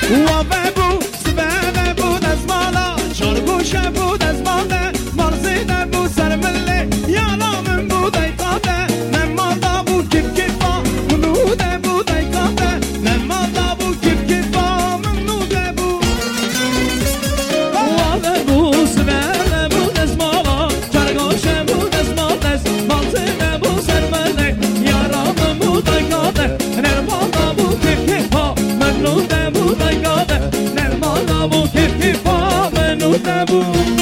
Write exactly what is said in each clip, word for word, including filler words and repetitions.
وافه بود سبه بود از مالا چارگوشه بود از ماله مرزیده بود سر مله یالا من بود ای کاته نمادا بود کف کفا منوده بود ای کاته نمادا بود کف کفا منوده بود وافه بود سبه بود از مالا چارگوشه بود از ماله مرزیده بود سر مله یالا من بود ای کاته نمادا بود کف کفا منوده بود ای کاته نمادا بود کف کفا منوده بود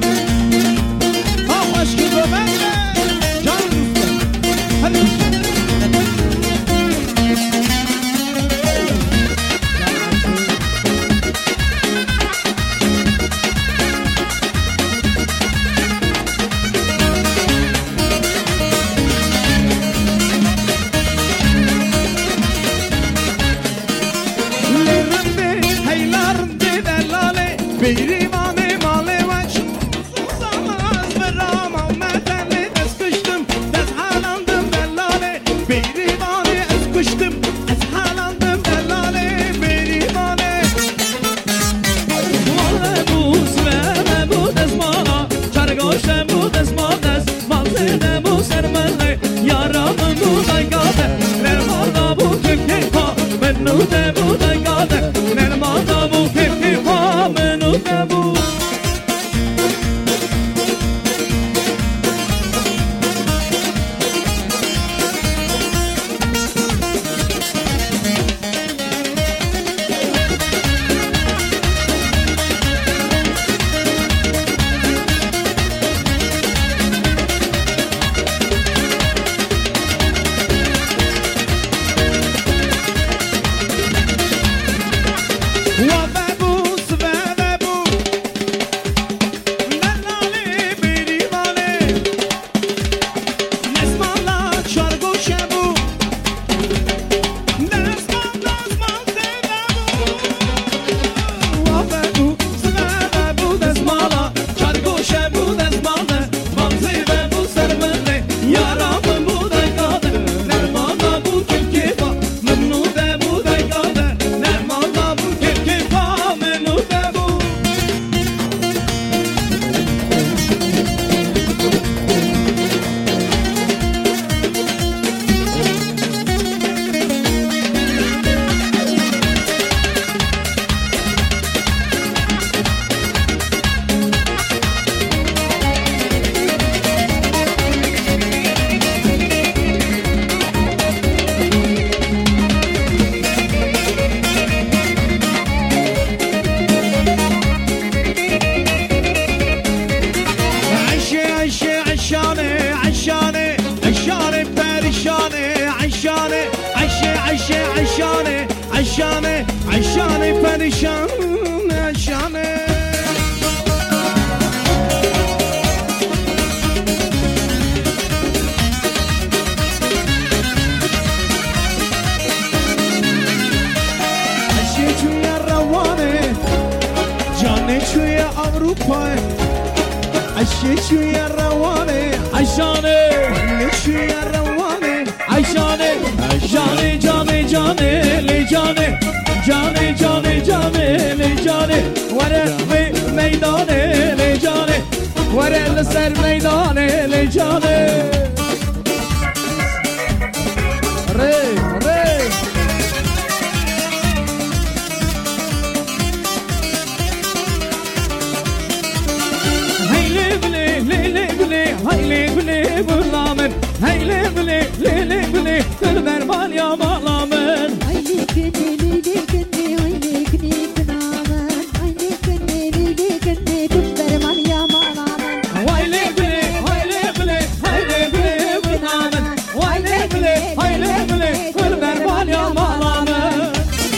عشانه عشانه پریشان عشانه عشی توی روانه جانه توی اروپا عشی توی روانه عشانه توی روانه عشانه جانه جانه جانه لی جانه جانه جانه جانه لی جانه وره میدانه لی جانه وره لسر میدانه لی جانه ری ری هیلی بلی لیلی بلی هیلی بلی بلامن هیلی بلی لیلی بلی دل درمان یا مالامن هیلی کنی لیلی کنی هیلی کنی کنامن هیلی کنی لیلی کنی دل درمان یا مالامن هیلی بلی هیلی بلی هیلی بلی بلامن هیلی بلی هیلی بلی دل درمان یا مالامن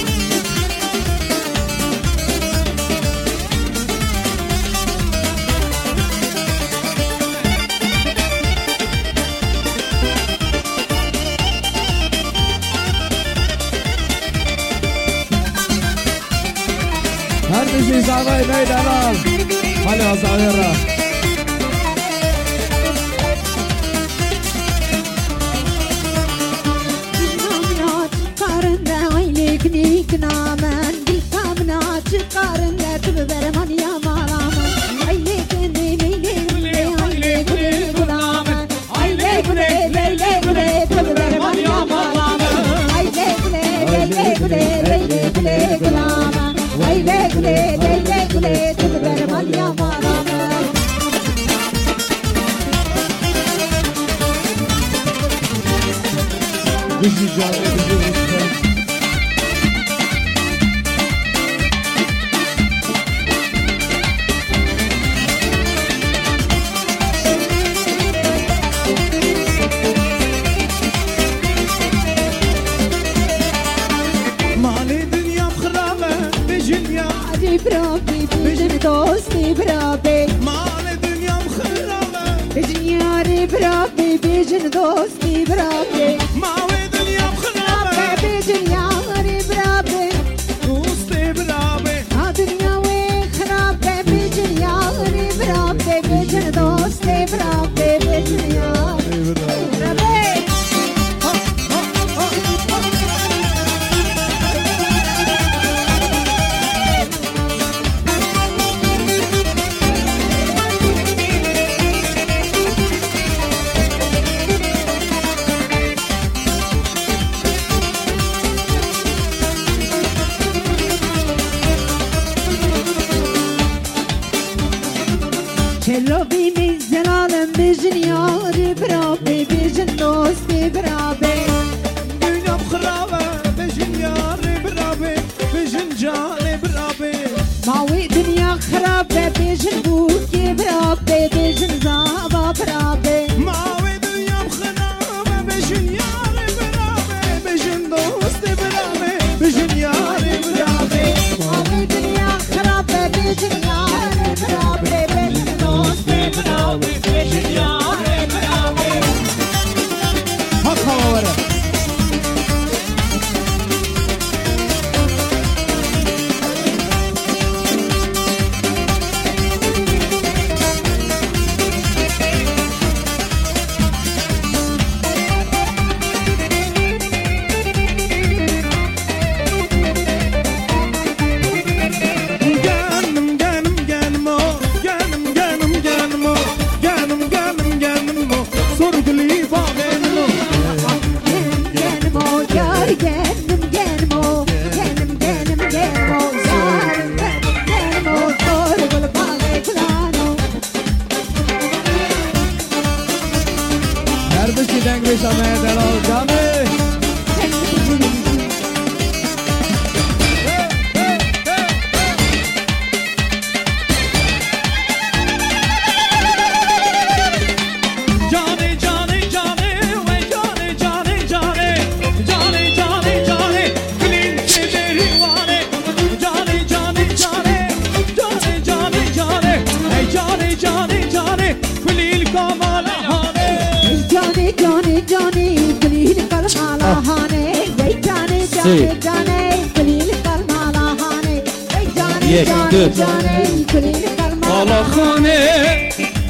هر بیشی ساقای میدانم حالی آساوی را نامنات کارنده هیلی کنی کنامن منا çıkarın derdim verman ya malama aile kendi leyle gule aile gule gulama aile gule leyle gule tabi verman ya malama aile gule leyle gule leyle gule gulama aile gule leyle gule tabi verman ya malama Bizi canlı ediyoruz. برابي بجن دوستي برابي مال الدنيا مخربة بجن ياري برابي بجن دوستي برابي مال الدنيا مخربة بجن ياري برابي دوستي برابي ها دنيا وخرابة بجن ياري برابي بجن دوستي برابي بجن ياري برابي Kellovini zelalem bejin yari berabe bejin dosti berabe Dünya mkhrabe bejin yari berabe bejin jani berabe Mavi dünya khrabe bejin buki berabe bejin zaba berabe Mavi dünya mkhrabe bejin yari berabe bejin dosti berabe bejin yari berabe Mavi dünya khrabe bejin yari berabe bejin dosti berabe bejin yari berabe Hak havalara یک دو بالا خانه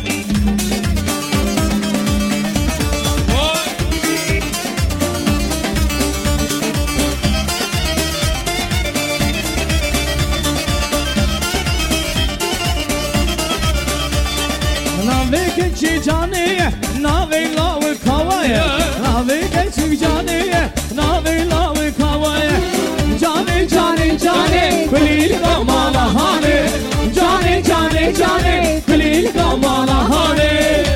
ناوی کچی جانیه ناوی لاوی کاوایه ناوی کچی جانیه ناوی لاوی کاوایه جانی جانی جانی کلیل کامالا هانه جانی جانی جانی کلیل کامالا هانه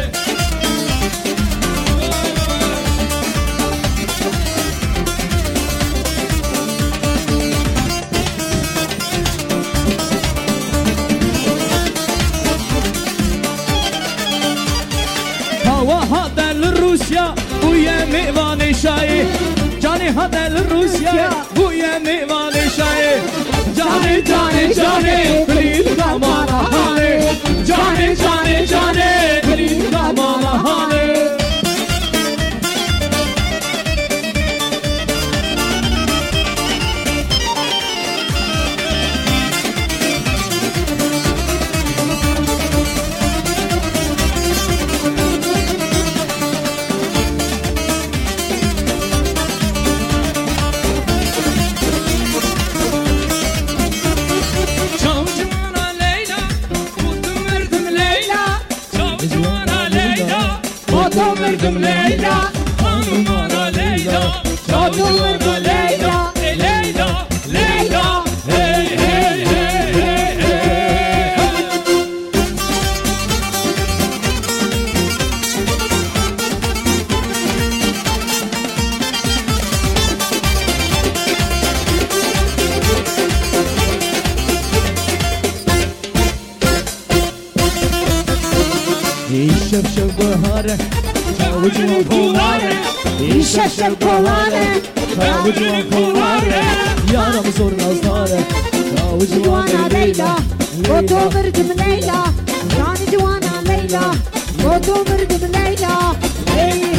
هوا هذا للروسيا ويا ميوان شاي جاني هذا للروسيا ويا ميوان شاي جاني جاني جاني قليل كمالا هاني جاني جاني جاني قليل كمالا هاني يشفشف بهاره وجوه كواره يشفشف كواره وجوه كواره يا رب زور نظاره جوانا ليلى فوتو مردم ليلى جاني جوانا ليلى فوتو مردم ليلى